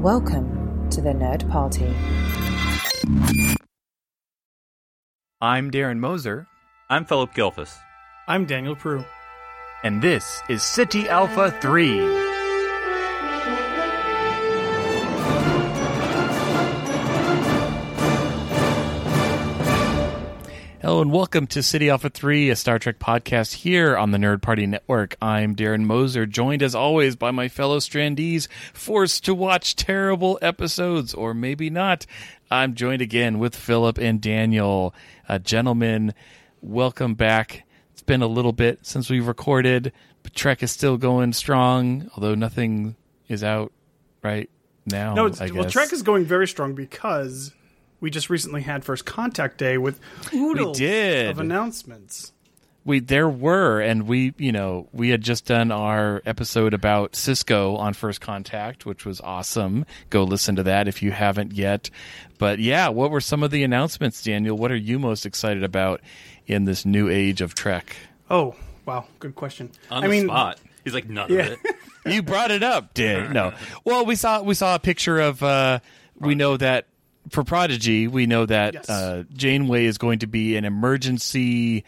Welcome to the Nerd Party. I'm Darren Moser. I'm Philip Gilfus. I'm Daniel Prue. And this is City Alpha 3. Hello and welcome to City Alpha 3, a Star Trek podcast here on the Nerd Party Network. I'm Darren Moser, joined as always by my fellow Strandees, forced to watch terrible episodes, or maybe not. I'm joined again with Philip and Daniel. Gentlemen, welcome back. It's been a little bit since we recorded, but Trek is still going strong, although nothing is out right now. No, Trek is going very strong because we just recently had First Contact Day with oodles of announcements. There were, and we had just done our episode about Cisco on First Contact, which was awesome. Go listen to that if you haven't yet. But yeah, what were some of the announcements, Daniel? What are you most excited about in this new age of Trek? Oh, wow, good question. On the spot. He's like, none of it. You brought it up, Dan. No. Well, we saw a picture of, we know that, for Prodigy, we know that Janeway is going to be an emergency,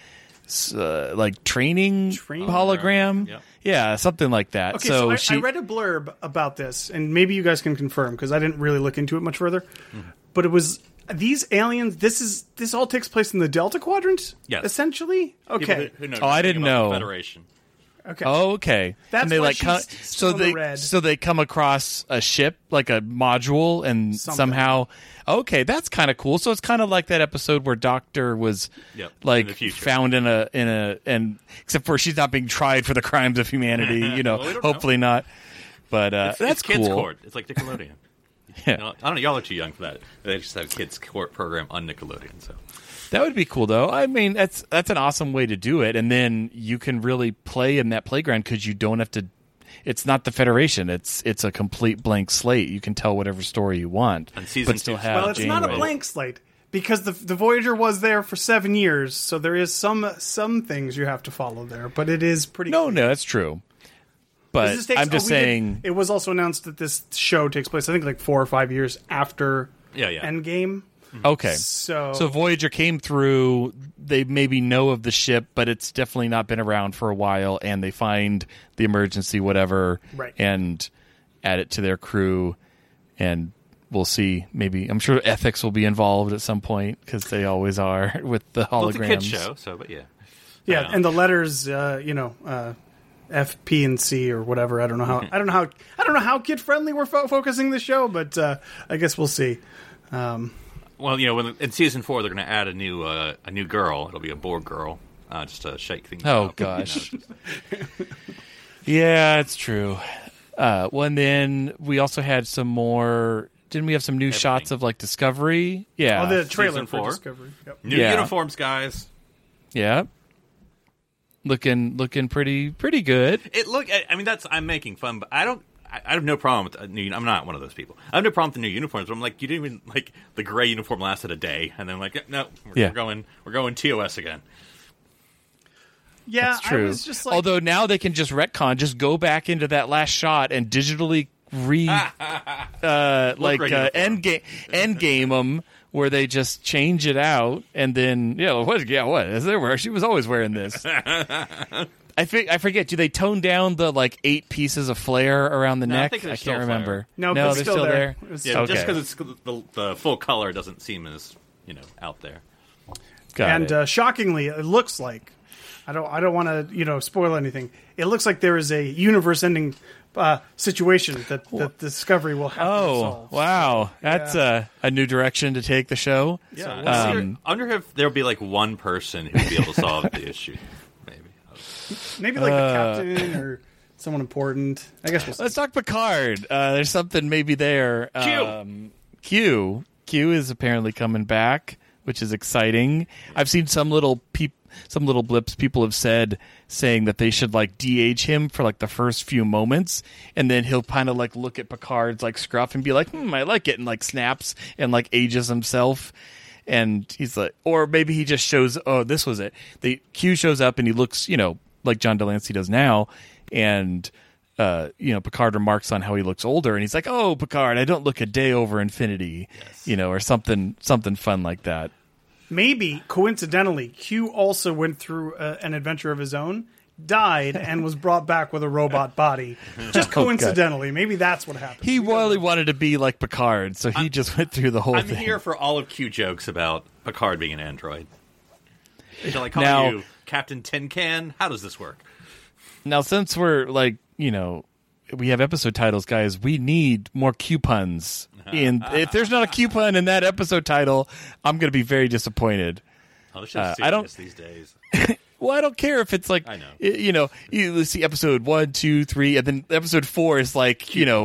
training hologram. Yep. Yeah, something like that. Okay, so I read a blurb about this, and maybe you guys can confirm because I didn't really look into it much further. Mm-hmm. But it was these aliens. This all takes place in the Delta Quadrant. Yes, essentially. Okay. Who knows I didn't know. The Federation. Okay. Oh, okay. That's and they why so they come across a ship, like a module, and somehow. Okay, that's kind of cool. So it's kind of like that episode where Doctor was found in a and except for she's not being tried for the crimes of humanity. Hopefully not. But it's that's kids cool. Court. It's like Nickelodeon. Yeah. I don't know. Y'all are too young for that. They just have a kids court program on Nickelodeon. So. That would be cool, though. I mean, that's an awesome way to do it, and then you can really play in that playground because you don't have to. It's not the Federation; it's a complete blank slate. You can tell whatever story you want, but still have. Well, it's not a blank slate because the Voyager was there for 7 years, so there is some things you have to follow there. But it is pretty. No, that's true. But I'm just saying, it was also announced that this show takes place, I think, like 4 or 5 years after Endgame. Okay. So Voyager came through, they maybe know of the ship, but it's definitely not been around for a while, and they find the emergency whatever and add it to their crew, and we'll see. Maybe, I'm sure ethics will be involved at some point, because they always are with the holograms. Well, it's a kid's show, so, but yeah. Yeah, and the letters, F, P, and C or whatever. I don't know how kid friendly we're focusing the show, but I guess we'll see. Well, in season 4 they're going to add a new girl. It'll be a Borg girl, just to shake things up. Oh gosh. Yeah, it's true. And then we also had some more. Didn't we have some new shots of Discovery? Yeah, the trailer season 4. for Discovery. Yep. New uniforms, guys. Yeah. Looking pretty good. I'm making fun, but I have no problem with I'm not one of those people. I have no problem with the new uniforms. But I'm like, you didn't even the gray uniform lasted a day, and then I'm like, no, we're going TOS again. Yeah, that's true. I was just although now they can just retcon, just go back into that last shot and digitally endgame them, where they just change it out, and then what is there? She was always wearing this. I forget. Do they tone down the 8 pieces of flare around the neck? I can't remember. No, they're still there. Yeah, just because it's the full color doesn't seem as out there. Shockingly, it looks like I don't want to spoil anything. It looks like there is a universe-ending situation that Discovery will have to solve. Wow, that's a new direction to take the show. Yeah, I wonder if there'll be one person who'd be able to solve the issue. Maybe the captain or someone important. I guess we'll see. Let's talk Picard. There's something maybe there. Q is apparently coming back, which is exciting. I've seen some little blips people have saying that they should de-age him for the first few moments, and then he'll kind of look at Picard's scruff and be like, I like it, and snaps and ages himself. And he's like, or maybe he just shows, oh, this was it. Q shows up and he looks, like John Delancey does now, and Picard remarks on how he looks older, and he's like, "Oh, Picard, I don't look a day over infinity," or something fun like that. Maybe coincidentally, Q also went through an adventure of his own, died, and was brought back with a robot body. Just coincidentally, maybe that's what happened. He really wanted to be like Picard, so he just went through the whole thing. I'm here for all of Q jokes about Picard being an android. Shall I call you Captain Tin Can? How does this work? Now, since we're we have episode titles, guys, we need more Q puns. And if there's not a Q pun in that episode title, I'm going to be very disappointed. Oh, this show's serious these days. Well, I don't care if it's like, I know. You see episode 1, 2, 3, and then episode 4 is like,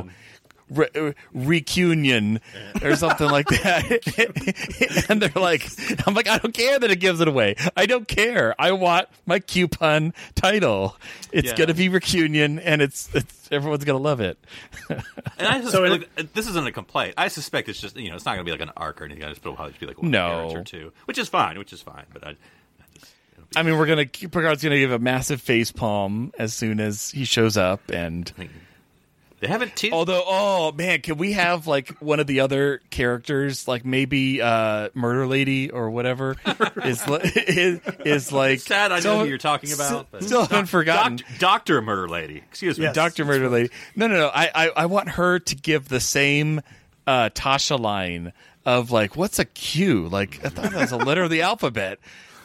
Recunion or something like that. And they're like, I'm like, I don't care that it gives it away. I don't care. I want my Q pun title. It's going to be Recunion, and it's everyone's going to love it. And I suspect, this isn't a complaint. I suspect it's just, it's not going to be like an arc or anything. It'll probably just be like one appearance or two, which is fine. But Picard's gonna give a massive face palm as soon as he shows up, and they haven't teased. Although, oh man, can we have like one of the other characters, like maybe Murder Lady or whatever, is like sad. I know who you're talking about. Still haven't forgotten. Dr. Murder Lady. Excuse me, yes, Dr. Murder Lady. No. I want her to give the same Tasha line of like, what's a Q? Like I thought that was a letter of the alphabet.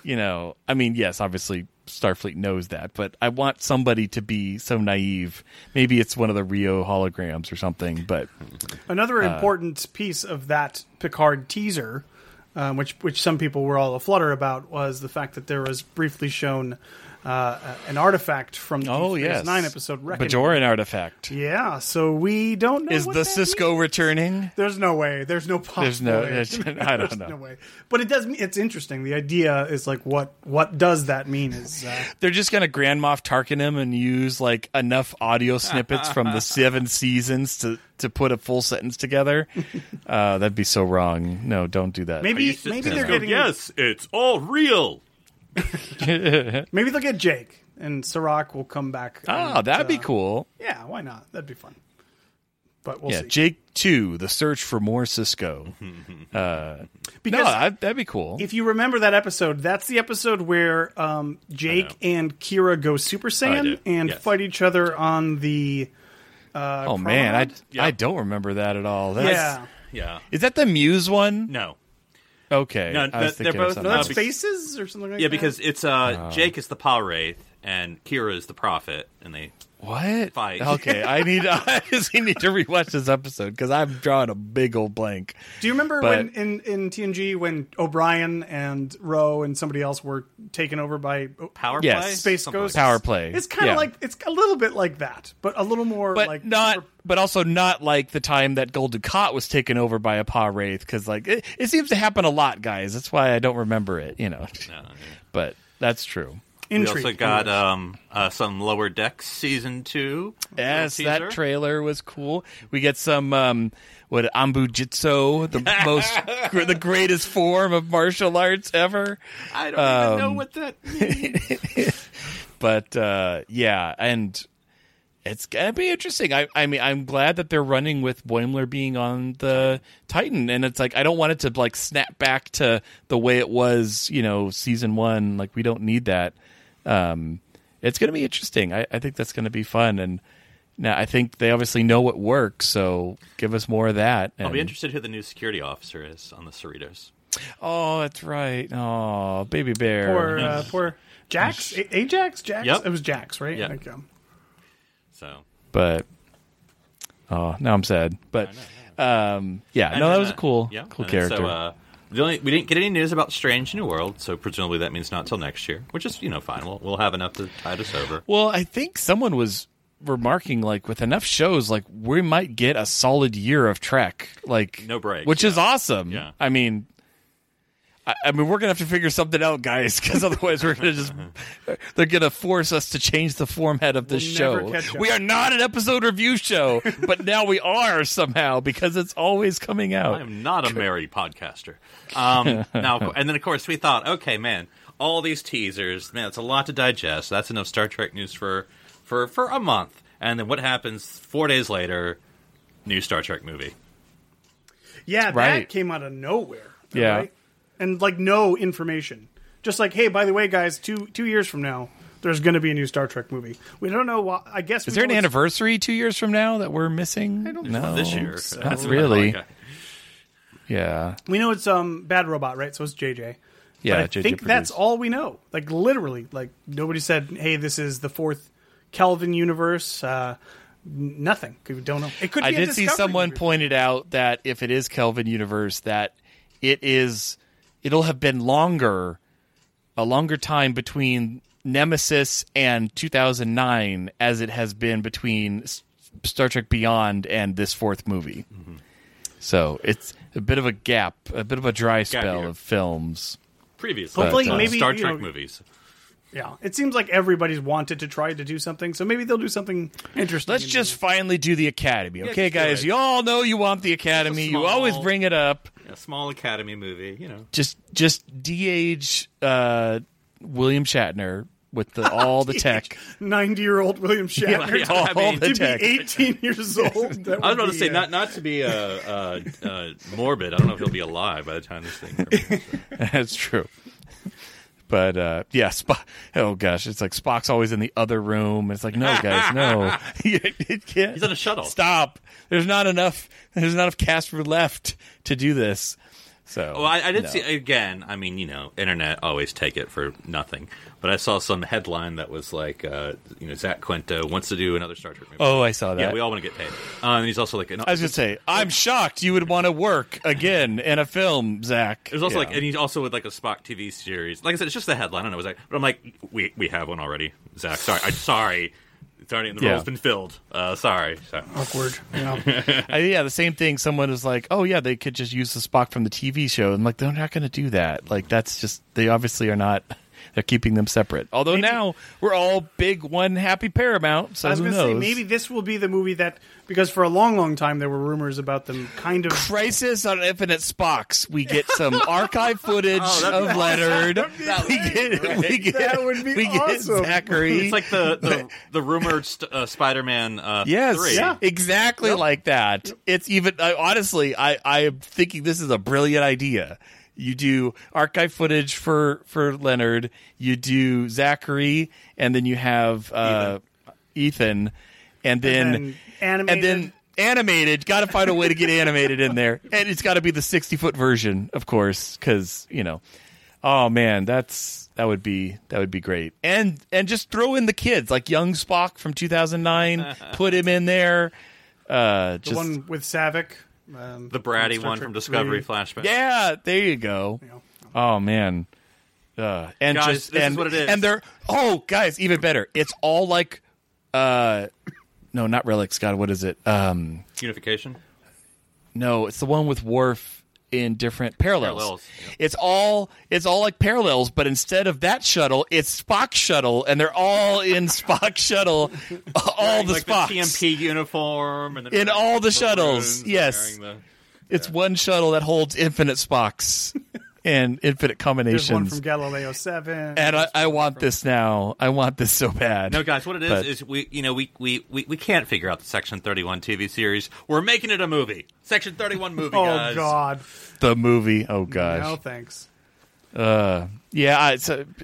Yes, obviously Starfleet knows that, but I want somebody to be so naive. Maybe it's one of the Rio holograms or something. But another important piece of that Picard teaser, which some people were all aflutter about, was the fact that there was briefly shown an artifact from the Phase 9 episode, Reckoning. Bajoran artifact. Yeah, so we don't know. Is the Cisco returning? There's no way. There's no possibility. I don't know. No way. But it does. It's interesting. The idea is like, what does that mean? Is they're just going to Grand Moff Tarkin him and use like enough audio snippets from the 7 seasons to put a full sentence together? That'd be so wrong. No, don't do that. Maybe they're getting. Yes, it's all real. Maybe they'll get Jake, and Serac will come back. Oh, that'd be cool. Yeah, why not? That'd be fun. But we'll see. Jake 2, The Search for More Cisco. That'd be cool. If you remember that episode, that's the episode where Jake and Kira go Super Saiyan and fight each other on the man, I don't remember that at all. Yeah. Is that the Muse one? No. Okay. No, they're both. That's Faces or something like that? Yeah, because it's Jake is the Power Wraith and Kira is the Prophet, and they fight. Okay, I just need to rewatch this episode because I'm drawing a big old blank. Do you remember when in TNG when O'Brien and Ro and somebody else were taken over by Power Play? Space Ghosts? Power Play. It's kind of like, it's a little bit like that, but a little more but also not like the time that Golden Cot was taken over by a Paw Wraith, because like it seems to happen a lot, guys. That's why I don't remember it, But that's true. We also got some Lower Decks Season 2. Yes, that trailer was cool. We get some Ambujitsu, the greatest form of martial arts ever. I don't even know what that means. But and it's gonna be interesting. I'm glad that they're running with Boimler being on the Titan, and it's like I don't want it to like snap back to the way it was, season 1. Like we don't need that. It's going to be interesting. I think that's going to be fun, and now I think they obviously know what works. So give us more of that. I'll be interested who the new security officer is on the Cerritos. Oh, that's right. Oh, baby bear. Poor Jax. Ajax. Jax. Yep. It was Jax, right? Yeah. But now I'm sad. But that was a cool character. So we didn't get any news about Strange New World, so presumably that means not till next year, which is fine. We'll have enough to tide us over. Well, I think someone was remarking like with enough shows, like we might get a solid year of Trek, like no breaks, which is awesome. Yeah. I mean, we're gonna have to figure something out, guys, because otherwise they're gonna force us to change the format of this show. We are not an episode review show, but now we are somehow because it's always coming out. I am not a married podcaster. Now, and then of course we thought, okay, man, all these teasers, man, it's a lot to digest. That's enough Star Trek news for a month. And then what happens 4 days later? New Star Trek movie. Yeah, that came out of nowhere. Yeah. Right? And like no information. Just like, hey, by the way, guys, two years from now, there's going to be a new Star Trek movie. We don't know why. I guess is there an anniversary 2 years from now that we're missing? I don't know. This year. So. Not really. Yeah. We know it's Bad Robot, right? So it's JJ. Yeah, but I think that's all we know. Like literally, like nobody said, "Hey, this is the fourth Kelvin universe." Nothing. We don't know. It could. I be did see someone pointed out that if it is Kelvin universe, that it'll have been a longer time between Nemesis and 2009 as it has been between Star Trek Beyond and this fourth movie. Mm-hmm. So it's a bit of a gap, a bit of a dry spell of films. Previously, hopefully, maybe Star Trek movies. Yeah, it seems like everybody's wanted to try to do something, so maybe they'll do something interesting. Let's just finally do the Academy, okay, guys? You all know you want the Academy. You always bring it up. A small Academy movie, you know. Just de-age William Shatner with all the tech. 90-year-old William Shatner. All the to tech. be 18 years old. I was about to say, not to be morbid. I don't know if he'll be alive by the time this thing comes. That's true. But, oh gosh, it's like Spock's always in the other room. It's like, no, guys, no. It can't. He's on a shuttle. Stop. There's not enough cast for left to do this. So, well, I did see, again, I mean, internet always take it for nothing. But I saw some headline that was like, Zach Quinto wants to do another Star Trek movie. Oh, I saw that. Yeah, we all want to get paid. And he's also like... I was going to say, I'm shocked you would want to work again in a film, Zach. There's also and he's also with like a Spock TV series. Like I said, it's just the headline. I don't know. But I'm like, we have one already, Zach. Sorry. It's already, the role's been filled. Sorry. So. Awkward. Yeah. Yeah, the same thing. Someone was like, oh, yeah, they could just use the Spock from the TV show. I'm like, they're not going to do that. Like, that's just, they obviously are not, they're keeping them separate. Although now we're all big one happy Paramount, so I was who going to say, knows? maybe this will be the movie that, because for a long, long time there were rumors about them kind of... Crisis on Infinite Spocks. We get some archive footage of Leonard. We get awesome. Zachary. It's like the rumored Spider-Man 3. Yeah, exactly like that. It's even, honestly, I am thinking this is a brilliant idea. You do archive footage for Leonard, you do Zachary, and then you have Ethan, and then animated. Got to find a way to get animated in there, and it's got to be the 60-foot version, of course, because oh man, that would be great. And just throw in the kids, like young Spock from 2009, put him in there. The one with Savick. The bratty one from Discovery Flashback. Yeah, there you go. Yeah. Oh man, and guys, this is what it is. And they're guys, even better. It's all like, no, not relics. God, what is it? Unification. No, it's the one with Worf in different parallels. Yeah. It's all like parallels, but instead of that shuttle, it's Spock's shuttle, and they're all in Spock's shuttle. All the like Spocks. The TMP uniform and in all the shuttles. Yes, it's one shuttle that holds infinite Spocks and infinite combinations. There's one from Galileo 7. And I want this now. I want this so bad. No, guys, what it is we can't figure out the Section 31 TV series. We're making it a movie. Section 31 movie, guys. Oh, God. The movie. Oh, gosh. No, thanks. Yeah, I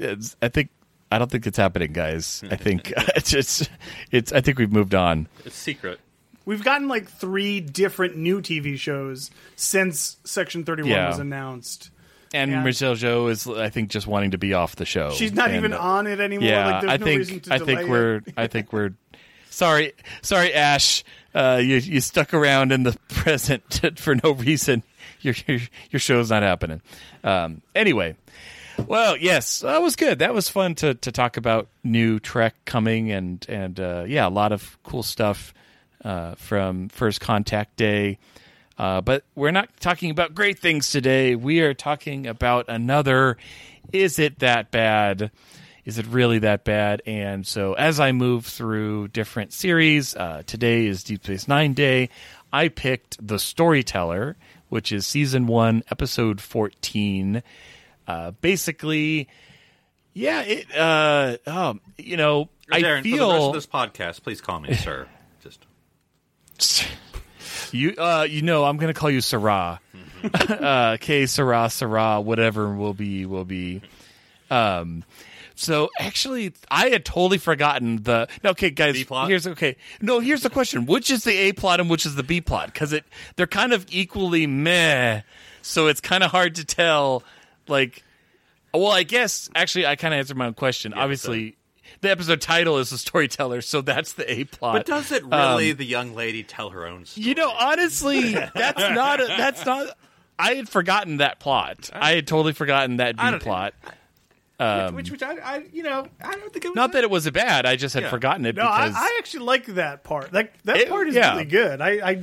don't think it's happening, guys. I think I think we've moved on. It's secret. We've gotten like 3 different new TV shows since Section 31 was announced. And Michelle Yeoh is, I think, just wanting to be off the show. She's not even on it anymore. Yeah, like, there's no reason to delay it. I think we're. Sorry, Ash. You stuck around in the present for no reason. Your show's not happening. Anyway, well, yes, that was good. That was fun to talk about new Trek coming and a lot of cool stuff from First Contact Day. But we're not talking about great things today. We are talking about another, is it that bad? Is it really that bad? And so as I move through different series, today is Deep Space Nine Day. I picked The Storyteller, which is Season 1, Episode 14. Basically, Yeah, Darren, I feel for the rest of this podcast, please call me sir. Just I'm going to call you Sarah. K Sarah, whatever will be. So actually, I had totally forgotten the. Okay, guys, B-plot? here's the question: which is the A plot and which is the B plot? Because they're kind of equally meh. So it's kind of hard to tell. Like, well, I guess actually, I kind of answered my own question. Obviously, the episode title is The Storyteller, so that's the A plot. But does it really, the young lady, tell her own story? Honestly, that's not. I had forgotten that plot. I had totally forgotten that B plot. Which I don't think it was not that it was bad. I just had forgotten it. No, because I actually like that part. That part is really good.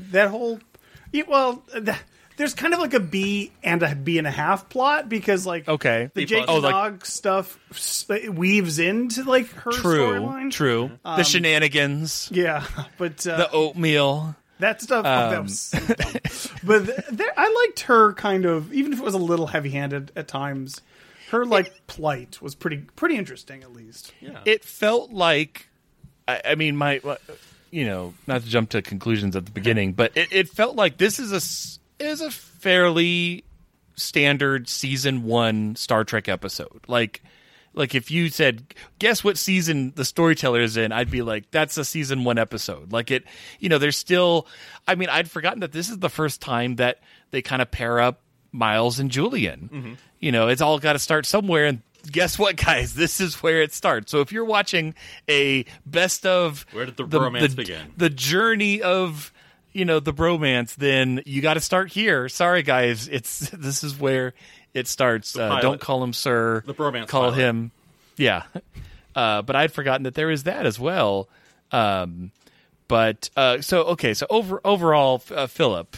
There's kind of like a B and a B and a half plot because the Jake Nog stuff weaves into her storyline. True. The shenanigans. Yeah, but the oatmeal. That stuff. That was so dumb. But I liked her kind of, even if it was a little heavy-handed at times. Her plight was pretty interesting, at least. Yeah. It felt like, I mean, not to jump to conclusions at the beginning, but it felt like this is a fairly standard season 1 Star Trek episode. Like if you said, guess what season The Storyteller is in, I'd be like, that's a season 1 episode. Like there's still, I mean, I'd forgotten that this is the first time that they kind of pair up Miles and Julian. Mm-hmm. It's all got to start somewhere, and guess what, guys? This is where it starts. So if you're watching a best of where did the bromance begin? The journey of the bromance, then you got to start here. Sorry, guys, this is where it starts. Don't call him sir. The bromance. Call pilot. him, yeah. But I'd forgotten that there is that as well. So overall, Philip,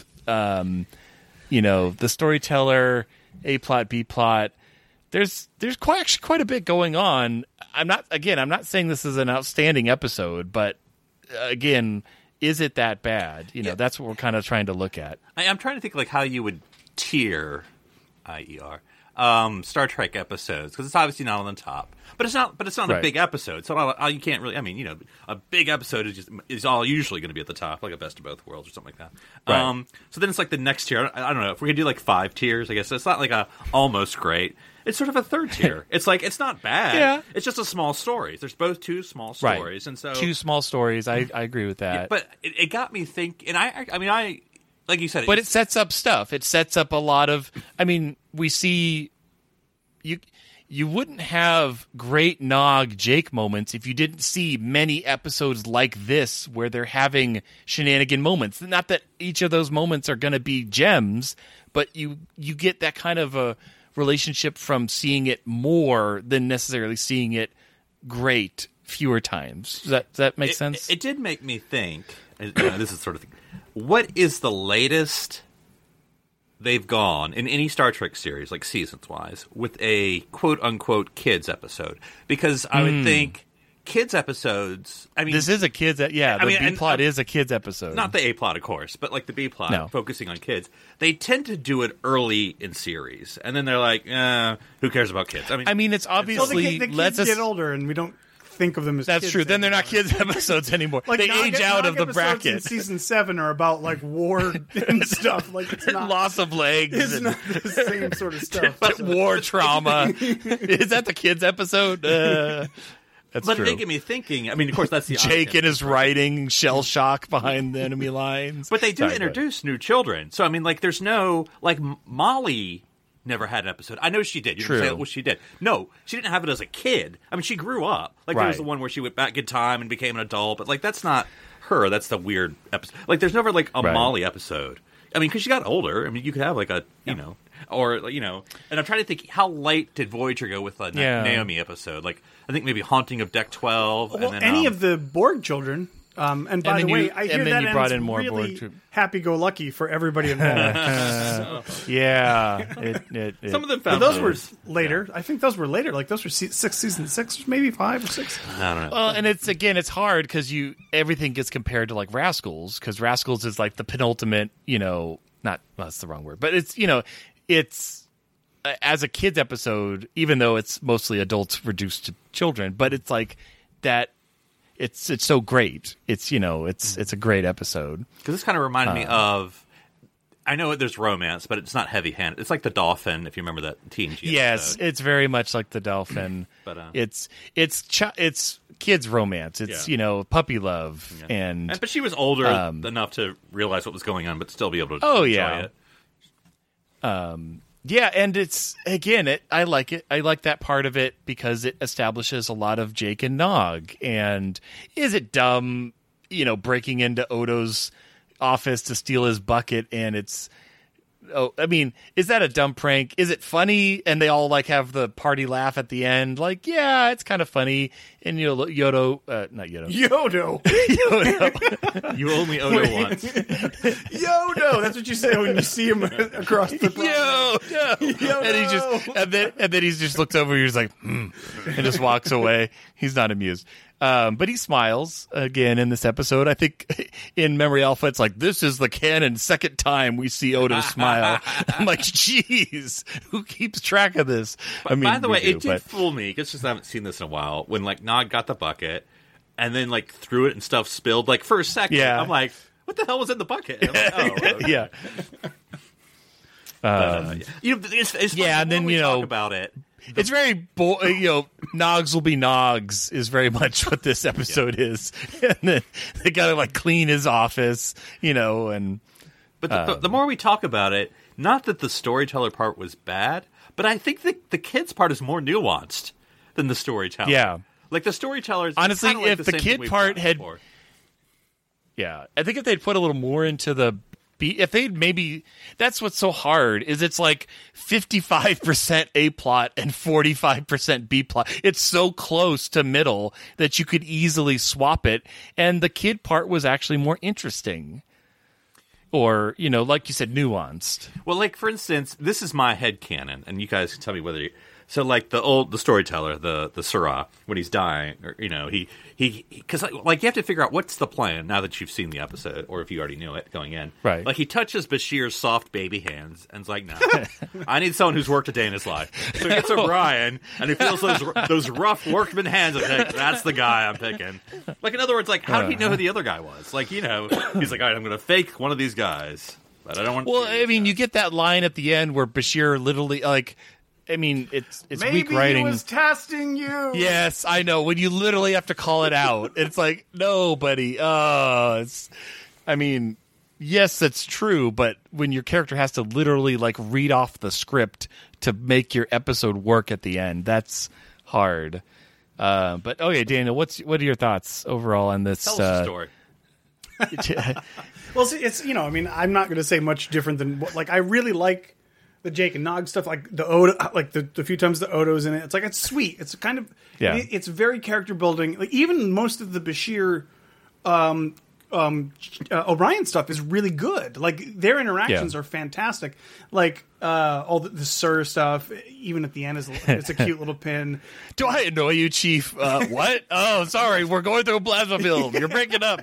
The Storyteller, A plot, B plot. There's quite a bit going on. I'm not saying this is an outstanding episode, but again, is it that bad? That's what we're kind of trying to look at. I'm trying to think how you would tier IER Star Trek episodes, because it's obviously not on the top, but it's not right. A big episode, so you can't really. I mean, a big episode is all usually going to be at the top, like a Best of Both Worlds or something like that. Right. So then it's the next tier. I don't know if we could do 5 tiers. I guess it's not a almost great. It's sort of a third tier. It's it's not bad. Yeah. It's just a small stories. There's both 2 small stories, right. and so 2 small stories. I agree with that. Yeah, but it got me thinking, and I like you said, but it sets up stuff. It sets up a lot of. I mean, we see you wouldn't have great Nog Jake moments if you didn't see many episodes like this where they're having shenanigan moments. Not that each of those moments are going to be gems, but you get that kind of a relationship from seeing it more than necessarily seeing it great fewer times. Does that make sense? It did make me think. This is sort of thing. What is the latest they've gone in any Star Trek series, seasons-wise, with a quote-unquote kids episode? Because I would think kids episodes... I mean, this is a kids... Yeah, the B-plot is a kids episode. Not the A-plot, of course, but the B-plot, focusing on kids. They tend to do it early in series, and then they're like, who cares about kids? I mean it's obviously... the kids get older, and we don't think of them as That's kids true. anymore. Then they're not kids episodes anymore. They age out of the bracket. In season 7 are about war and stuff. It's not loss of legs. It's not the same sort of stuff. But war trauma. Is that the kids episode? That's but true. It get me thinking. I mean, of course, that's the Jake in his writing, shell shock behind the enemy lines. But they do introduce new children. So I mean, there's no Molly. Never had an episode. I know she did. You say, well, she did. No, she didn't have it as a kid. I mean, she grew up. There was the one where she went back in time and became an adult. But that's not her. That's the weird episode. There's never a Molly episode. I mean, because she got older. I mean, you could have you know, or and I'm trying to think, how late did Voyager go with a Naomi episode? I think maybe Haunting of Deck 12. Well, and then, any of the Borg children. And by the way, I hear that you brought in more really happy-go-lucky for everybody involved. Some of them found those were later. I think those were later. Those were season 6, maybe 5 or 6. I don't know. Well, and it's hard because everything gets compared to Rascals, because Rascals is the penultimate. That's the wrong word, but it's as a kids episode, even though it's mostly adults reduced to children, but it's like that. It's so great. It's it's a great episode. Because this kind of reminded me of. I know there's romance, but it's not heavy-handed. It's like The Dolphin, if you remember that TNG Yes, episode. It's very much like The Dolphin. But it's kids romance. It's puppy love but she was older enough to realize what was going on, but still be able to enjoy it. Yeah, and it's again, I like it. I like that part of it because it establishes a lot of Jake and Nog. And is it dumb, breaking into Odo's office to steal his bucket? And it's, is that a dumb prank? Is it funny? And they all have the party laugh at the end. Yeah, it's kind of funny. And Yodo. You only Odo once. Yodo. That's what you say when you see him across the Yodo. And then he just looks over. He's like, and just walks away. He's not amused. But he smiles again in this episode. I think in Memory Alpha, it's like, this is the canon second time we see Odo smile. I'm like, geez, who keeps track of this? By the way, it did fool me. It's just I haven't seen this in a while. When Nog got the bucket and then threw it and stuff spilled. For a second, I'm like, what the hell was in the bucket? And I'm like, oh, okay. Yeah. It's and then talk about it. It's very, Nogs will be Nogs is very much what this episode is. And then they gotta clean his office, and. But the more we talk about it, not that the storyteller part was bad, but I think the kids part is more nuanced than the storyteller. Yeah. The storyteller is honestly, if the kid part had. Before. Yeah. I think if they'd put a little more into the. If they'd maybe, that's what's so hard, is it's 55% A plot and 45% B plot. It's so close to middle that you could easily swap it, and the kid part was actually more interesting. Or, like you said, nuanced. Well, for instance, this is my headcanon, and you guys can tell me whether you... So, the storyteller, the Sirah, when he's dying, or, because, you have to figure out what's the plan now that you've seen the episode, or if you already knew it going in. Right. He touches Bashir's soft baby hands, and is like, no, I need someone who's worked a day in his life. So he gets O'Brien, and he feels those rough workman hands, and like, that's the guy I'm picking. In other words, how did he know who the other guy was? He's like, all right, I'm going to fake one of these guys, but I don't want to. Well, you get that line at the end where Bashir literally, it's maybe weak writing. Maybe he was testing you. Yes, I know. When you literally have to call it out, it's like, no, buddy. Yes, that's true. But when your character has to literally read off the script to make your episode work at the end, that's hard. But Daniel, what are your thoughts overall on this? Tell us the story. Well, see, it's I'm not going to say much different than I really like the Jake and Nog stuff, the Odo, the few times the Odo's in it. It's sweet. It's kind of it's very character building. Even most of the Bashir O'Brien stuff is really good. Their interactions are fantastic. All the Sir stuff, even at the end, it's a cute little pin. Do I annoy you, Chief? What? Oh, sorry, we're going through a plasma film. You're breaking up.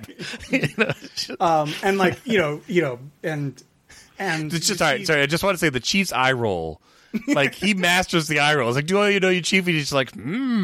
And it's just sorry. I just want to say the Chief's eye roll, he masters the eye roll. It's do I know you, Chief? And he's just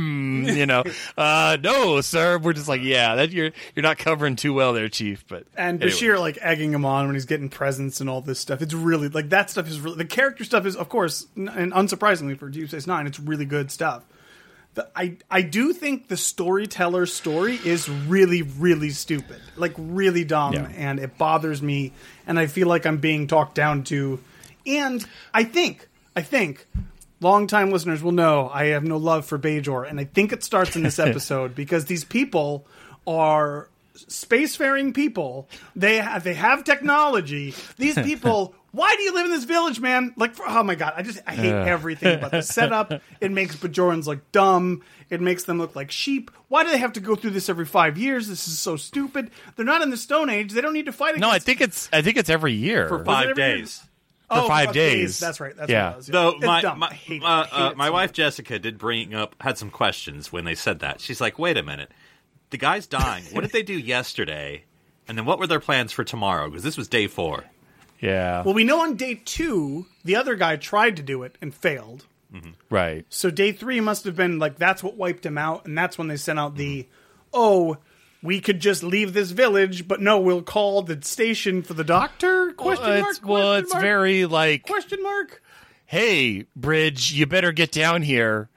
no, sir. We're just that you're not covering too well there, Chief. But anyway. Bashir egging him on when he's getting presents and all this stuff. It's really that stuff is really, the character stuff is, of course, and unsurprisingly for Deep Space Nine, it's really good stuff. I do think the storyteller's story is really, really stupid. Really dumb, and it bothers me, and I feel like I'm being talked down to. And I think, long-time listeners will know I have no love for Bajor, and I think it starts in this episode, because these people are spacefaring people. They have technology. These people... Why do you live in this village, man? Oh my god, I hate everything about the setup. It makes Bajorans look dumb. It makes them look like sheep. Why do they have to go through this every 5 years? This is so stupid. They're not in the Stone Age. They don't need to fight against... No, I think it's every year. For 5 days. For 5 days. That's right. That's what it was. Though my wife Jessica did had some questions when they said that. She's like, wait a minute. The guy's dying. What did they do yesterday? And then what were their plans for tomorrow? Because this was day 4. Yeah. Well, we know on day 2, the other guy tried to do it and failed. Mm-hmm. Right. So day 3 must have been like, that's what wiped him out. And that's when they sent out oh, we could just leave this village, but no, we'll call the station for the doctor? It's very like... Question mark? Hey, Bridge, you better get down here.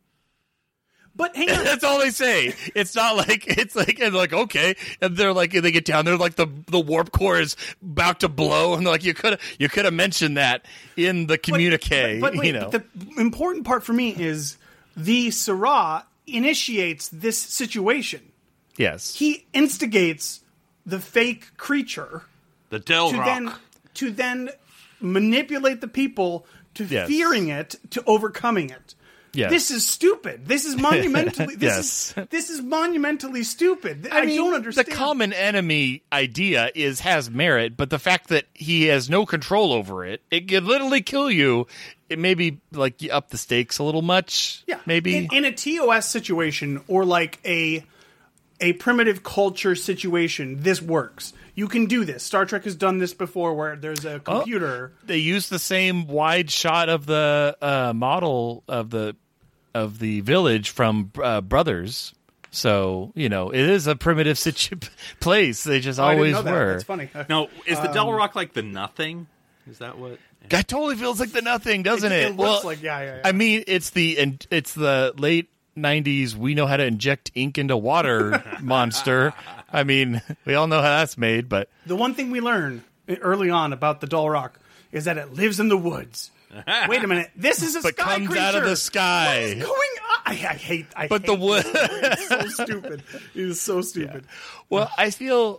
But hang on. That's all they say. It's not like and like okay, and they're like they get down there like the warp core is about to blow, and they're like you could have mentioned that in the communique. But the important part for me is the Syrah initiates this situation. Yes, he instigates the fake creature, the Delrock, to then manipulate the people to fearing it, to overcoming it. Yes. This is stupid. This is monumentally. This is monumentally stupid. I don't understand. The common enemy idea has merit, but the fact that he has no control over it, it could literally kill you. It may be like you up the stakes a little much. Yeah, maybe in a TOS situation or like a primitive culture situation, this works. You can do this. Star Trek has done this before, where there's a computer. They use the same wide shot of the model of the village from Brothers, so it is a primitive place. They just always were. That's funny. No, is the Delrock like the Nothing? Is that what? That totally feels like the Nothing, doesn't it? It looks like yeah. I mean, it's the late 90s. We know how to inject ink into water monster. I mean, we all know how that's made. But the one thing we learn early on about the Delrock is that it lives in the woods. Wait a minute. This is a but sky comes creature. Out of the sky. What is going on? I hate. But the wood. It's so stupid. It is so stupid. Yeah. Well, I feel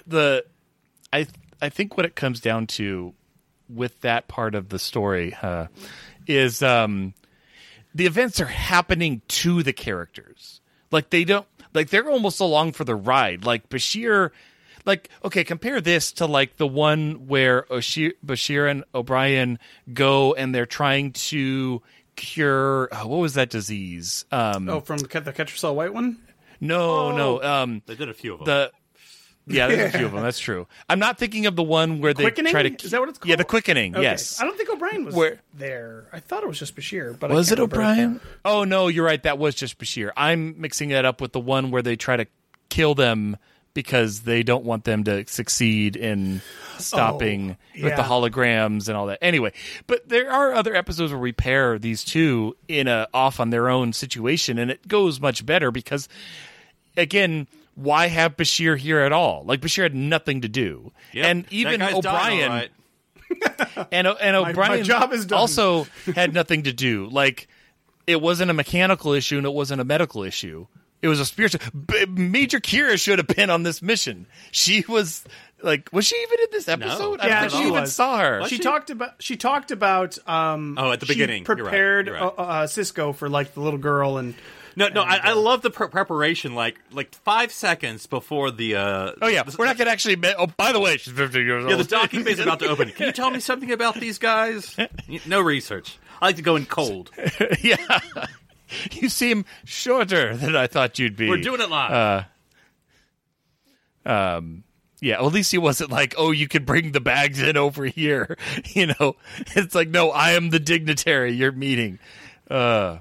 I think what it comes down to with that part of the story is the events are happening to the characters. Like they're almost along for the ride. Like Bashir. Like, okay, compare this to like the one where Bashir and O'Brien go and they're trying to cure what was that disease? From the Ketracel White one? No. They did a few of them. There's a few of them. That's true. I'm not thinking of the one where they try to. Is that what it's called? Yeah, the quickening. Okay. Yes. I don't think O'Brien was there. I thought it was just Bashir. But was it O'Brien? Oh no, you're right. That was just Bashir. I'm mixing it up with the one where they try to kill them because they don't want them to succeed in stopping with the holograms and all that. Anyway, but there are other episodes where we pair these two in off on their own situation, and it goes much better because, again, why have Bashir here at all? Like, Bashir had nothing to do. Yep, and even O'Brien... and O'Brien my job is done. Also had nothing to do. Like, it wasn't a mechanical issue and it wasn't a medical issue. It was a spiritual. Major Kira should have been on this mission. She was like, was she even in this episode? No. Yeah, I don't think we even saw her. She talked about. At the beginning, prepared You're right. Cisco for like the little girl and. I love the preparation. Like 5 seconds before the. We're not going to actually. Oh, by the way, she's 50 years old. Yeah, the docking bay is about to open. Can you tell me something about these guys? No research. I like to go in cold. Yeah. You seem shorter than I thought you'd be. We're doing it live. Yeah, well, at least he wasn't like, oh, you could bring the bags in over here. It's like, no, I am the dignitary you're meeting. So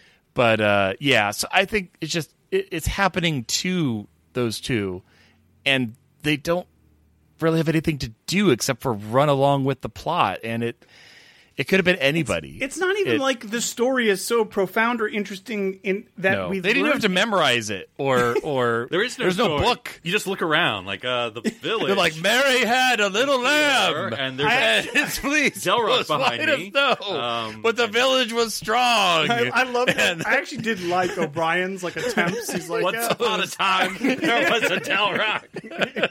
I think it's just, it's happening to those two, and they don't really have anything to do except for run along with the plot, and it could have been anybody. It's not even like the story is so profound or interesting in that they didn't have to memorize it or there's no book. You just look around like the village. They're like, Mary had a little lamb, and there's its fleece Delrock behind me. But the village was strong. I love it. I actually did like O'Brien's attempts. He's like, once upon a time there was a Delrock.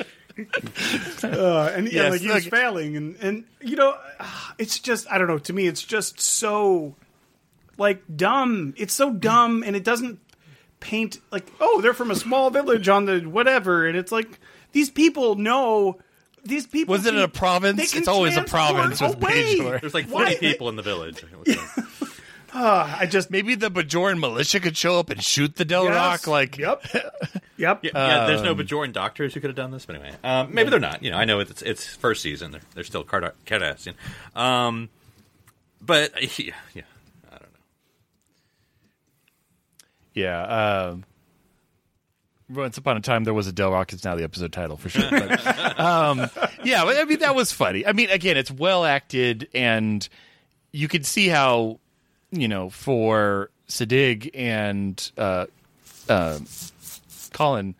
He was failing, and it's just, I don't know. To me, it's just so dumb. It's so dumb, and it doesn't paint they're from a small village on the whatever, and it's like these people know. These people was it in a province? It's always a province with Bajor. There's like 40 people in the village. maybe the Bajoran militia could show up and shoot the Delrock. Yep. Yeah, there's no Bajoran doctors who could have done this, but anyway, maybe they're not. I know it's first season; they're still Cardassian. But yeah, I don't know. Yeah. Once upon a time, there was a Delrock. It's now the episode title for sure. But, yeah, I mean that was funny. I mean, again, it's well acted, and you could see how for Sadig and Colin,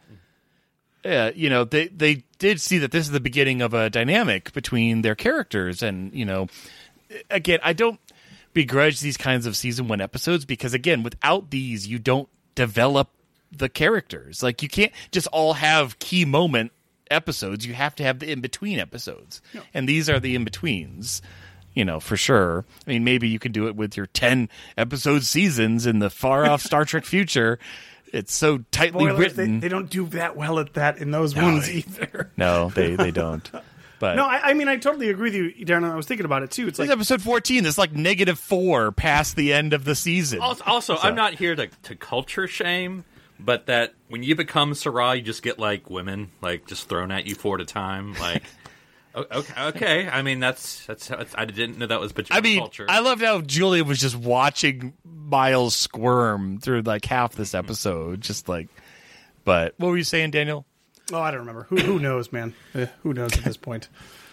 they did see that this is the beginning of a dynamic between their characters, and again, I don't begrudge these kinds of season 1 episodes because, again, without these, you don't develop the characters. Like, you can't just all have key moment episodes. You have to have the in-between episodes. Yeah. And these are the in-betweens, for sure. I mean, maybe you can do it with your 10-episode seasons in the far-off Star Trek future. It's so tightly written. They don't do that well at that in those ones either. No, they don't. But no, I mean, I totally agree with you, Darren. I was thinking about it, too. It's like episode 14. It's like -4 past the end of the season. Also, I'm not here to culture shame, but that when you become Sarah, you just get, women, just thrown at you 4 at a time. Okay. I mean, that's I didn't know that was Bajoran culture. I loved how Julia was just watching Miles squirm through, half this episode. But what were you saying, Daniel? Oh, I don't remember. Who knows, man? Who knows at this point?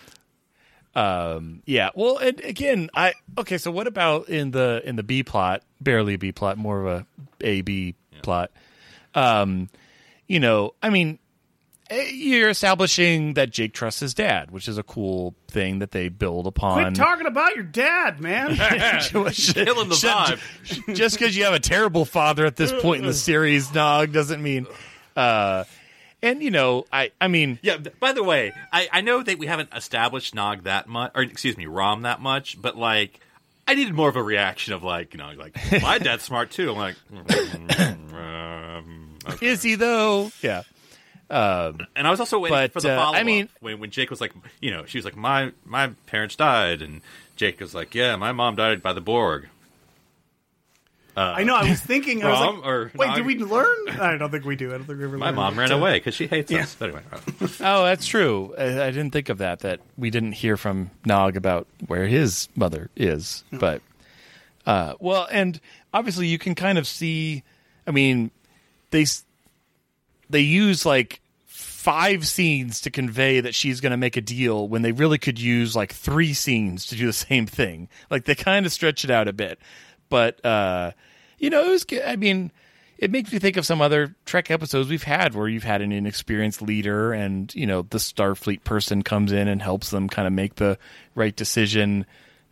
Yeah. Well, and again, so what about in the B plot? Barely a B plot, more of a B plot. I mean, you're establishing that Jake trusts his dad, which is a cool thing that they build upon. Quit talking about your dad, man. Killing the vibe. Just because you have a terrible father at this point in the series, Nog, doesn't mean. And, I mean... Yeah, by the way, I know that we haven't established Nog that much, or excuse me, Rom that much, but, I needed more of a reaction of, my dad's smart, too. I'm like... okay. Is he, though? Yeah. And I was also waiting for the follow-up. I mean... When Jake was she was like, my parents died, and Jake was like, yeah, my mom died by the Borg. I know. I was thinking. Rom, wait, did we learn? I don't think we do. I don't think we ever. My mom ran away because she hates us. But anyway. Oh, that's true. I didn't think of that. That we didn't hear from Nog about where his mother is. But and obviously you can kind of see. I mean, they use 5 scenes to convey that she's going to make a deal when they really could use 3 scenes to do the same thing. They kind of stretch it out a bit. But, it was good. I mean, it makes me think of some other Trek episodes we've had where you've had an inexperienced leader and, the Starfleet person comes in and helps them kind of make the right decision.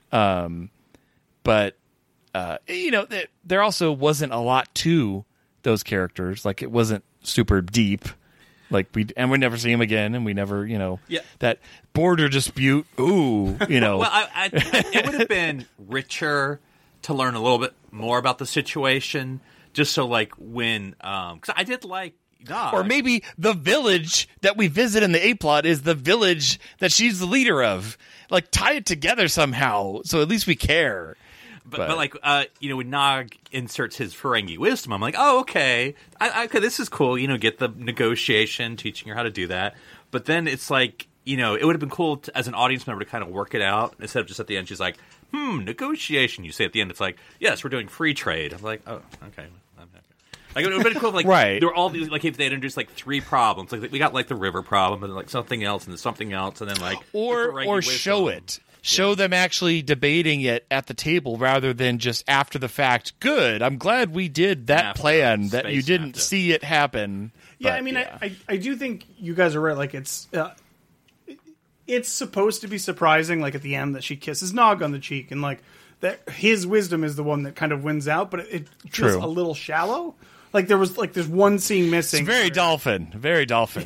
But, there also wasn't a lot to those characters. It wasn't super deep. We never see him again, and we never, that border dispute. Ooh, Well, it would have been richer to learn a little bit more about the situation, just so when because I did Nog. Or maybe the village that we visit in the A plot is the village that she's the leader of. Tie it together somehow, so at least we care. But when Nog inserts his Ferengi wisdom, I'm like, oh, okay, okay, this is cool. Get the negotiation, teaching her how to do that. But then it's it would have been cool as an audience member to kind of work it out instead of just at the end. She's like, negotiation. You say at the end, it's yes, we're doing free trade. I'm like, oh, okay. I'm happy. It would have been cool if, right. There were all these, if they had introduced, 3 problems. We got, the river problem, and, something else, and something else, and then, Or show it. Show them actually debating it at the table rather than just after the fact. Good. I'm glad we did that plan that you didn't see it happen. Yeah, but, I mean, I do think you guys are right. It's supposed to be surprising, at the end, that she kisses Nog on the cheek, and that his wisdom is the one that kind of wins out. But it feels a little shallow. There's one scene missing. It's very dolphin. Very dolphin.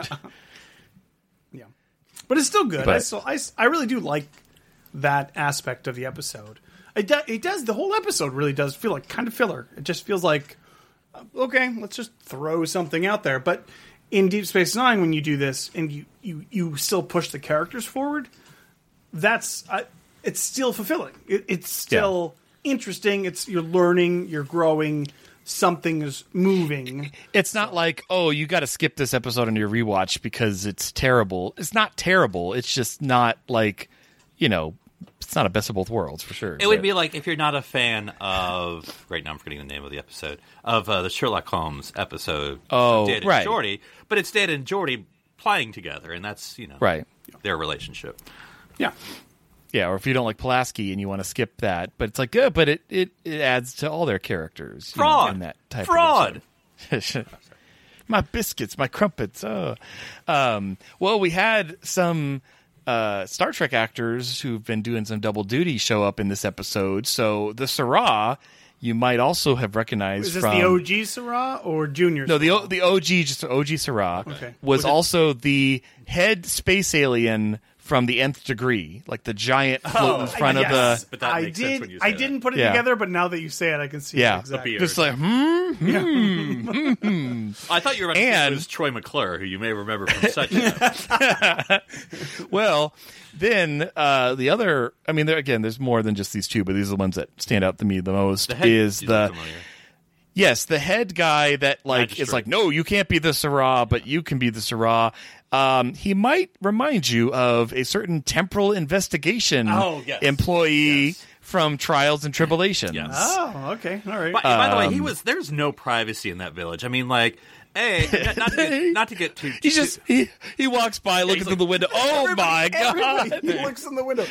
Yeah, but it's still good. I really do like that aspect of the episode. It does. The whole episode really does feel like kind of filler. It just feels like, okay, let's just throw something out there. But in Deep Space Nine, when you do this and you still push the characters forward, it's still fulfilling. It's still interesting. You're learning, you're growing. Something is moving. It's not like, oh, you got to skip this episode on your rewatch because it's terrible. It's not terrible. It's just not like, it's not a best of both worlds for sure. It would be like if you're not a fan of, right now I'm forgetting the name of the episode, of the Sherlock Holmes episode. Oh, Dad right. and Geordi, but it's Dad and Geordi playing together, and that's, right. their relationship. Yeah. Yeah, or if you don't like Pulaski and you want to skip that, but it's like good, but it adds to all their characters. Fraud, in that type fraud. Of my biscuits, my crumpets. Oh, well, we had some Star Trek actors who've been doing some double duty show up in this episode. So the Syrah, you might also have recognized. Is this from the OG Syrah or Junior? No, Syrah? the OG, just OG Syrah, okay. was also the head space alien from the Nth Degree, like the giant float in front of the. But that makes sense when you say I that. didn't put it together, but now that you say it, I can see it exactly. Just like I thought you were about to say it was Troy McClure, who you may remember from such. Well, then the other. I mean, there's more than just these two, but these are the ones that stand out to me the most. The head guy that is like, no, you can't be the Syrah, but you can be the Syrah. He might remind you of a certain temporal investigation employee from Trials and Tribulations. Yes. Oh, okay, all right. By the way, there's no privacy in that village. I mean, like, hey, not to get too. He walks by, looking through the window. Oh my god! He looks in the window.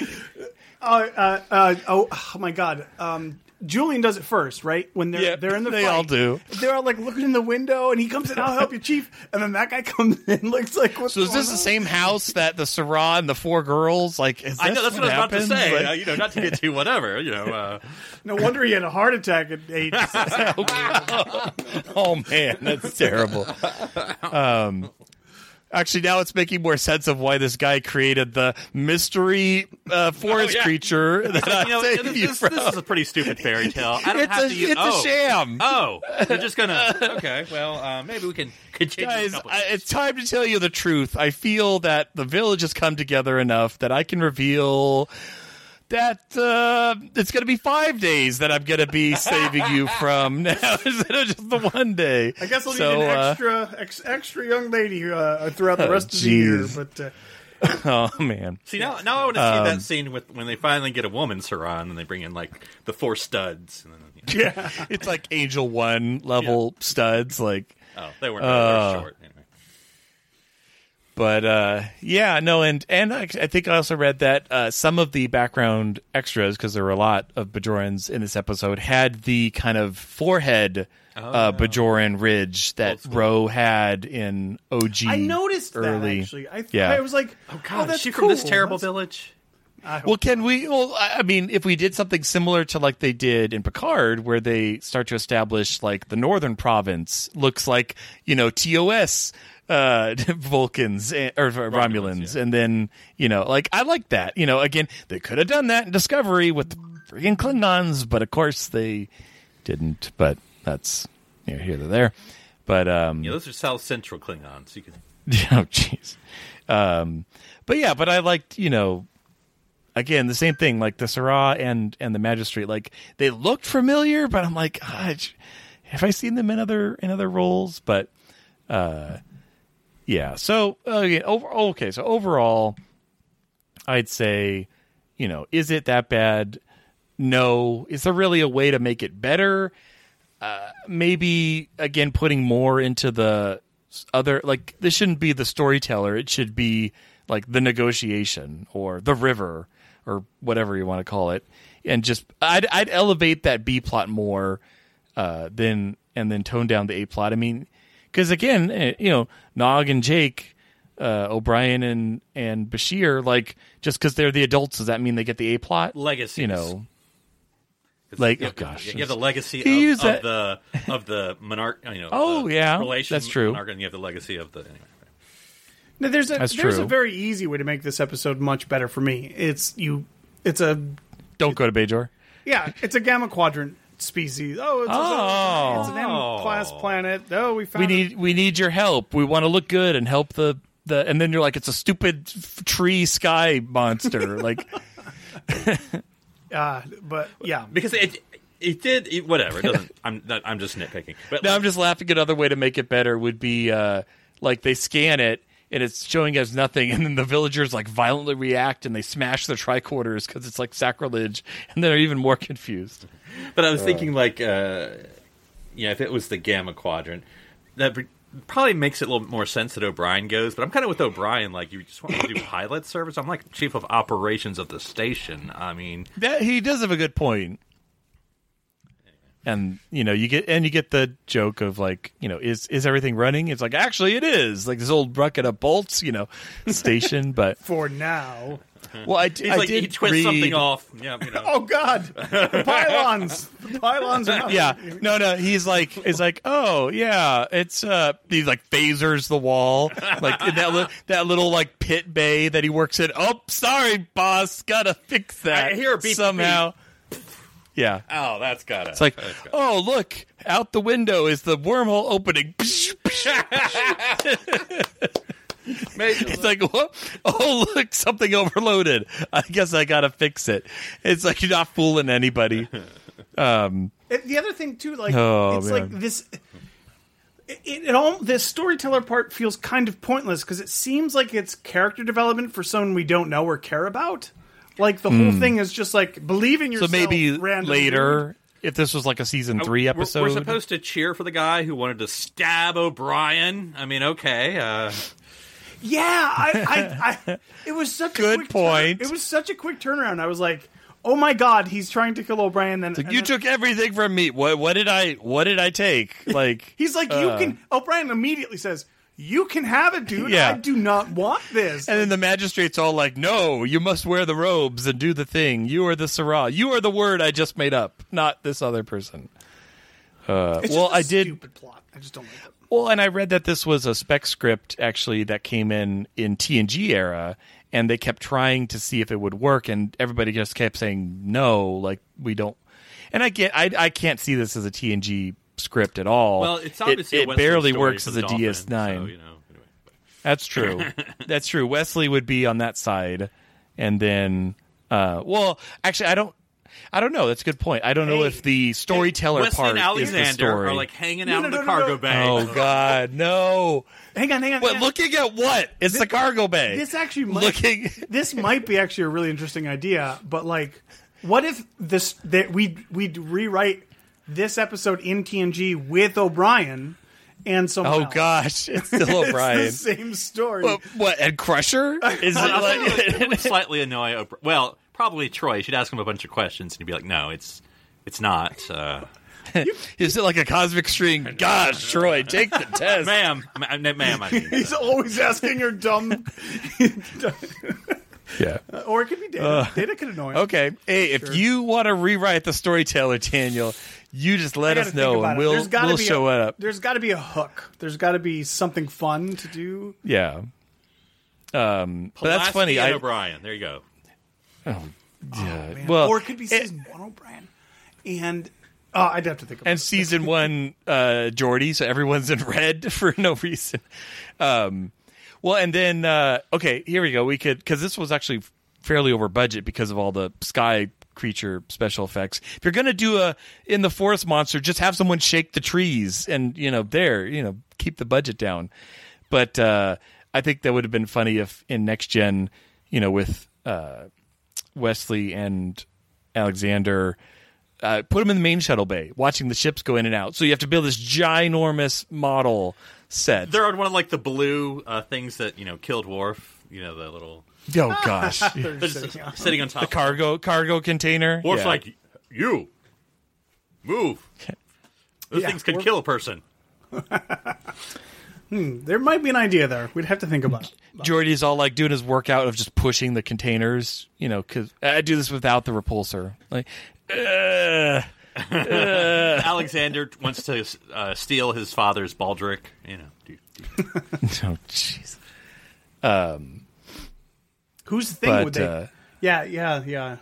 Oh my god. Julian does it first, right? When they're in the fight. They all do. They're all like looking in the window, and he comes in, I'll help you, Chief. And then that guy comes in, looks like, what's So is this the same house that the Syrah and the four girls, like, is this I know, that's what I was about to say. Like, Not to get too whatever, No wonder he had a heart attack at age 6. Oh, man, that's terrible. Actually, now it's making more sense of why this guy created the mystery forest creature that I saved you from. This is a pretty stupid fairy tale. I don't It's a sham. Oh, you're just gonna. Okay, well, maybe we can continue. Guys, it's time to tell you the truth. I feel that the village has come together enough that I can reveal that it's going to be 5 days that I'm going to be saving you from now instead of just the one day. I guess we'll need an extra young lady throughout the rest of the year. But oh man! See now I want to see that scene when they finally get a woman Syrah and then they bring in like the 4 studs. And then, it's like Angel 1 level studs. Like they weren't short. Anyway. But and I think I also read that some of the background extras, because there were a lot of Bajorans in this episode, had the kind of forehead Bajoran ridge that Ro had in OG. I noticed early. That actually. I was like, oh god, that's is she cool. from this terrible village? Well, can we? Well, I mean, if we did something similar to like they did in Picard, where they start to establish like the Northern Province looks like TOS. Vulcans or Romulans, and then like I like that. Again, they could have done that in Discovery with the friggin' Klingons, but of course they didn't. But that's here to there. But those are South Central Klingons. You can. Oh jeez. But I liked again the same thing, like the Syrah and the Magistrate. Like they looked familiar, but I'm like, God, have I seen them in other roles? But. Yeah. So So overall, I'd say, is it that bad? No. Is there really a way to make it better? Maybe again putting more into the other. Like this shouldn't be the storyteller. It should be like the negotiation or the river or whatever you want to call it. And just I'd elevate that B plot more then tone down the A plot. I mean. Because again, Nog and Jake, O'Brien and Bashir, like just because they're the adults, does that mean they get the A plot? Legacy, like oh gosh, you have the legacy of the monarch. That's true. Monarch, and you have the legacy of the. Anyway. Now, there's a very easy way to make this episode much better for me. Don't go to Bajor. Yeah, it's a Gamma Quadrant species. It's an M-class planet. We found we need your help. We want to look good and help the and then you're like, it's a stupid tree sky monster. Like But yeah, because it did whatever. It doesn't. I'm just nitpicking. But I'm just laughing. Another way to make it better would be like they scan it and it's showing us nothing, and then the villagers like violently react and they smash their tricorders because it's like sacrilege, and they're even more confused. But I was thinking like, if it was the Gamma Quadrant, that probably makes it a little bit more sense that O'Brien goes. But I'm kind of with O'Brien. Like, you just want to do pilot service. I'm like chief of operations of the station. I mean, that he does have a good point. And you get the joke of like, is everything running? It's like, actually it is, like this old bucket of bolts, station. But for now, well, he twists something off. Yeah, Oh God, the pylons are not. Yeah, no. He's like, oh yeah, it's he like phasers the wall, like in that little like pit bay that he works in. Oh, sorry, boss, gotta fix that. I hear a beep somehow. Beep. Yeah. Oh, that's gotta. It's like, oh, look, out the window is the wormhole opening. It's like, what? Oh, look, something overloaded. I guess I gotta fix it. It's like you're not fooling anybody. The other thing too, like, it's man. Like this. This storyteller part feels kind of pointless because it seems like it's character development for someone we don't know or care about. Like, the whole thing is just, like, believe in yourself. So maybe later, if this was, like, a Season 3 episode. We're supposed to cheer for the guy who wanted to stab O'Brien. I mean, okay. Yeah, it was such a quick point. It was such a quick turnaround. I was like, oh, my God, he's trying to kill O'Brien. Then like, you took everything from me. What did I take? Like he's like, you can. O'Brien immediately says, you can have it, dude. Yeah. I do not want this. And then the magistrate's all like, no, you must wear the robes and do the thing. You are the Syrah. You are the word I just made up, not this other person. Stupid plot. I just don't like it. Well, and I read that this was a spec script, actually, that came in TNG era, and they kept trying to see if it would work, and everybody just kept saying, no, like, we don't. And I can't see this as a TNG script at all. Well, it's obviously it barely works as a Dolphin, DS9. so, anyway. That's true. That's true. Wesley would be on that side, and then, actually, I don't know. That's a good point. I don't know if the storyteller part is the story. Are like hanging out in the cargo bay. Oh God, no! Hang on. What? Looking at what? It's the cargo bay. This actually this might be actually a really interesting idea. But like, what if we'd rewrite this episode in TNG with O'Brien and someone else. Gosh, it's still O'Brien. It's the same story. What? And Crusher? Is it would slightly annoy O'Brien. Well, probably Troy. She'd ask him a bunch of questions, and he'd be like, "No, it's not." Is it like a cosmic string? Gosh, Troy, take the test, ma'am. I mean, he's always asking her dumb. Yeah. Or it could be Data. Data could annoy him. Okay. Hey, if you want to rewrite the storyteller, Daniel, you just let us know, and we'll show it up. There's got to be a hook. There's got to be something fun to do. Yeah. But that's funny. O'Brien. There you go. Oh, yeah. Man. Well, or it could be season 1 O'Brien. And I'd have to think about it. And season 1 Geordi, so everyone's in red for no reason. Well, and then, okay, here we go. We could, because this was actually fairly over budget because of all the sky creature special effects. If you're going to do in the forest monster, just have someone shake the trees and, keep the budget down. But I think that would have been funny if in Next Gen, with Wesley and Alexander, put them in the main shuttle bay, watching the ships go in and out. So you have to build this ginormous model set. They're on one of the blue things that killed Worf. The little. Oh gosh, they're just sitting on top. The cargo container. Worf's like, you move. Those things could kill a person. There might be an idea there. We'd have to think about it. Geordi's all like doing his workout of just pushing the containers. Because I do this without the repulsor. Like. Alexander wants to steal his father's baldric. Oh, jeez. Who's the thing with they? Yeah.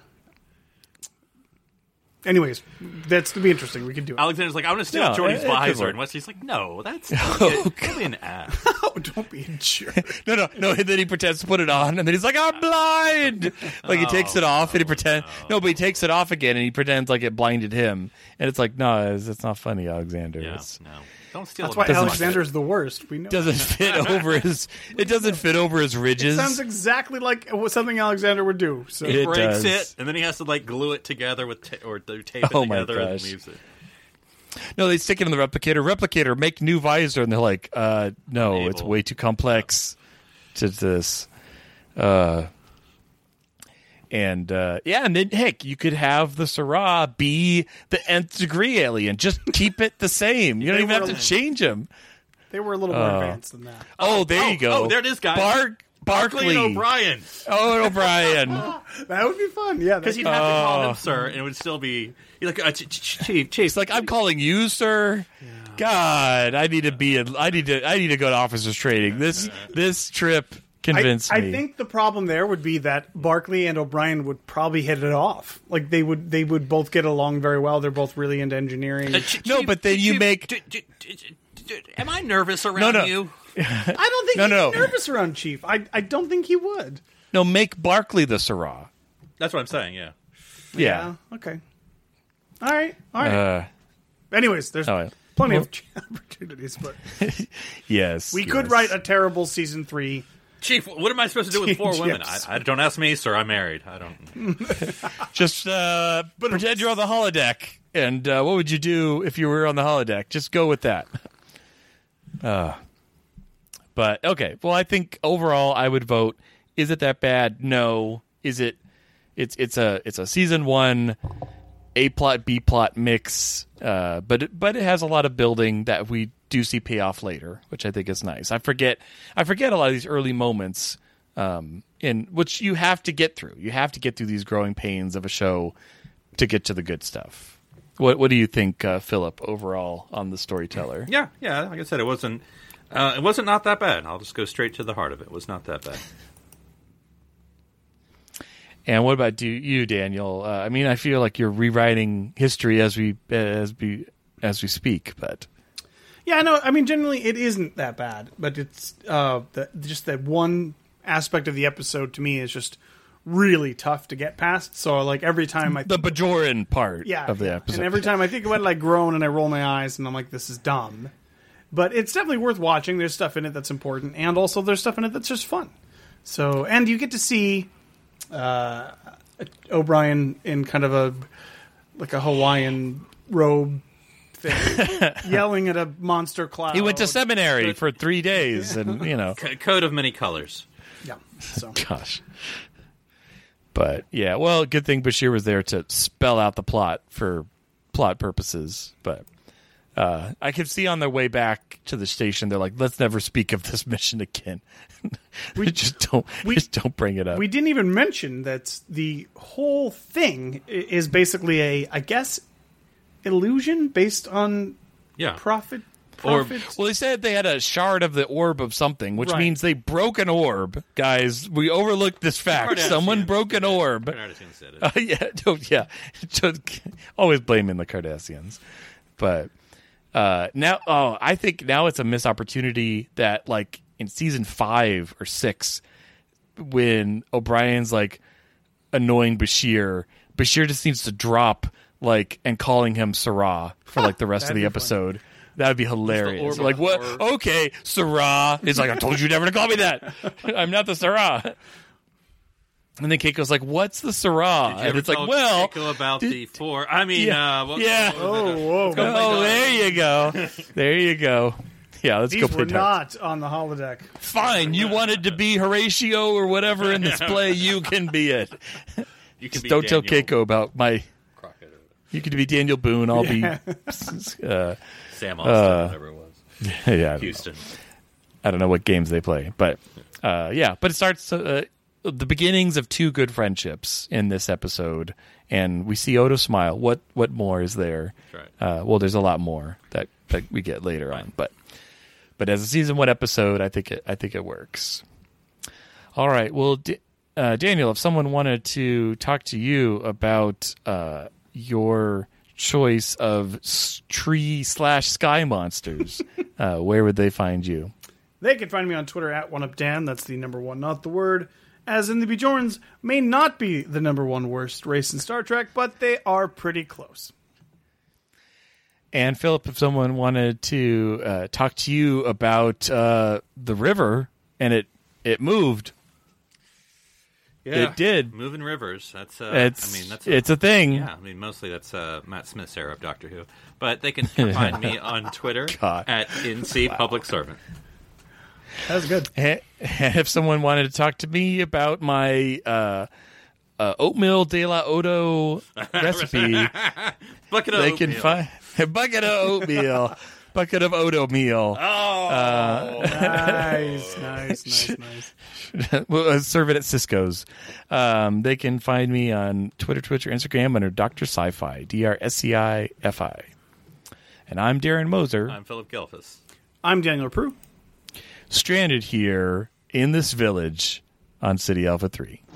Anyways, that's to be interesting. We could do it. Alexander's like, I want to steal Geordi's visor, and Wesley's like, no, that's an ass. Oh, don't be a jerk. No. And then he pretends to put it on, and then he's like, I'm blind. Like he takes it off, and he pretends. No, but he takes it off again, and he pretends like it blinded him. And it's like, no, it's not funny, Alexander. Yeah, no. Don't steal. That's why Alexander's the worst. We know. Doesn't fit over his. It doesn't fit over his ridges. It sounds exactly like something Alexander would do. So He breaks does. it, and then he has to like glue it together with or tape it Oh my together and gosh. leaves it. No, they stick it in the replicator. Replicator, make new visor, and they're like, no, Unable. it's way too complex to this. And then heck, you could have the Syrah be the nth degree alien. Just keep it the same. You don't even have to change him. they were a little more advanced than that. Oh, there you go. Oh, there it is, guys. Barkley and O'Brien. Oh, O'Brien. That would be fun. Yeah, Because you'd have to call him sir, and it would still be you're like chief. It's like, I'm calling you, sir. God, I need to go to officers training. This trip convinced me. I think the problem there would be that Barkley and O'Brien would probably hit it off. Like they would both get along very well. They're both really into engineering. No, but then you make. Am I nervous around you? I don't think he'd be nervous around Chief. I don't think he would. No, make Barkley the Syrah. That's what I'm saying. Yeah. Yeah. Okay. All right. Anyways, there's plenty of opportunities, but Yes. we could write a terrible season 3. Chief, what am I supposed to do with 4 women? Yes. I don't ask me, sir. I'm married. I don't. Just pretend you're on the holodeck. And what would you do if you were on the holodeck? Just go with that. But okay. Well, I think overall I would vote. Is it that bad? No. Is it? It's a season 1 A plot B plot mix. But it has a lot of building that we do see pay off later, which I think is nice. I forget a lot of these early moments, in which you have to get through. You have to get through these growing pains of a show to get to the good stuff. What do you think, Philip, overall on the Storyteller? Yeah. Like I said, it wasn't not that bad. I'll just go straight to the heart of it. It was not that bad. And what about you, Daniel? I mean, I feel like you're rewriting history as we speak, but Yeah, no, I mean, generally it isn't that bad, but it's just that one aspect of the episode to me is just really tough to get past. So, like, every time the Bajoran part of the episode. And every time I think about it, I groan and I roll my eyes and I'm like, this is dumb. But it's definitely worth watching. There's stuff in it that's important, and also there's stuff in it that's just fun. So, and you get to see O'Brien in kind of a Hawaiian robe thing, yelling at a monster cloud. He went to seminary for 3 days, and Coat of many colors. Yeah. So. Gosh. But yeah, well, good thing Bashir was there to spell out the plot for plot purposes. But I could see on their way back to the station, they're like, "Let's never speak of this mission again. We just don't bring it up." We didn't even mention that the whole thing is basically I guess, illusion based on profit. Well, they said they had a shard of the orb of something, which means they broke an orb. Guys, we overlooked this fact. Someone broke an orb. Kardashians said it. Always blaming the Cardassians. But I think now it's a missed opportunity that, like, in season 5 or 6, when O'Brien's, like, annoying Bashir just needs to drop, like, and calling him Syrah for, like, the rest of the episode. Funny. That would be hilarious. Like, what? Okay, Syrah. He's like, I told you never to call me that. I'm not the Syrah. And then Keiko's like, what's the Syrah? And it's like, well, Keiko about the 4. I mean, whoa. Oh, there you go. There you go. Yeah, let's go play These were not on the holodeck. Fine, you wanted to be Horatio or whatever in this play, you can be it. Just don't tell Keiko about my... You could be Daniel Boone, I'll be... Sam Austin, whatever it was. Yeah, Houston. I don't know what games they play, but but it starts the beginnings of 2 good friendships in this episode, and we see Odo smile. What more is there? Right. Well, there's a lot more that we get later on, but as a season 1 episode, I think it works. All right, well, Daniel, if someone wanted to talk to you about your choice of tree/sky monsters, where would they find you? They can find me on Twitter at OneUpDan. That's the number one, not the word. As in the Bjorns may not be the number one worst race in Star Trek, but they are pretty close. And Philip, if someone wanted to talk to you about the river and it moved, it did. Moving rivers. That's it's a thing. Yeah, I mean mostly that's Matt Smith's era of Doctor Who, but they can find me on Twitter at NC Public Servant. That's good. And if someone wanted to talk to me about my oatmeal de la Odo recipe, bucket of they oatmeal. can find a bucket of oatmeal, bucket of Odo meal. Oh, nice. We'll serve it at Cisco's. They can find me on Twitter, Instagram under Dr. Sci-Fi, DRSCIFI. And I'm Darren Moser. I'm Philip Gelfus. I'm Daniel Prue. Stranded here in this village on City Alpha 3.